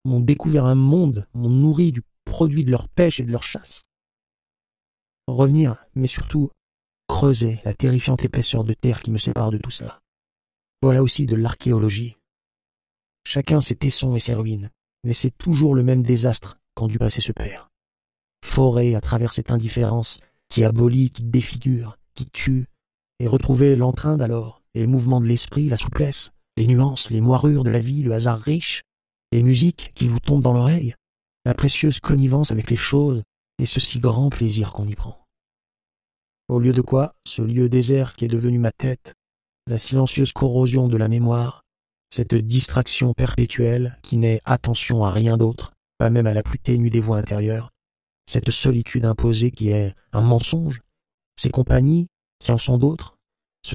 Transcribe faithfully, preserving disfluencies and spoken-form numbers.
m'ont découvert un monde, m'ont nourri du produit de leur pêche et de leur chasse. Revenir, mais surtout creuser la terrifiante épaisseur de terre qui me sépare de tout cela. Voilà aussi de l'archéologie. Chacun ses tessons et ses ruines, mais c'est toujours le même désastre quand du passé se perd. Forer à travers cette indifférence qui abolit, qui défigure, qui tue, et retrouver l'entrain d'alors, et le mouvement de l'esprit, la souplesse, les nuances, les moirures de la vie, le hasard riche, les musiques qui vous tombent dans l'oreille, la précieuse connivence avec les choses, et ce si grand plaisir qu'on y prend. Au lieu de quoi, ce lieu désert qui est devenu ma tête, la silencieuse corrosion de la mémoire, cette distraction perpétuelle qui n'est attention à rien d'autre, pas même à la plus ténue des voix intérieures, cette solitude imposée qui est un mensonge, ces compagnies qui en sont d'autres,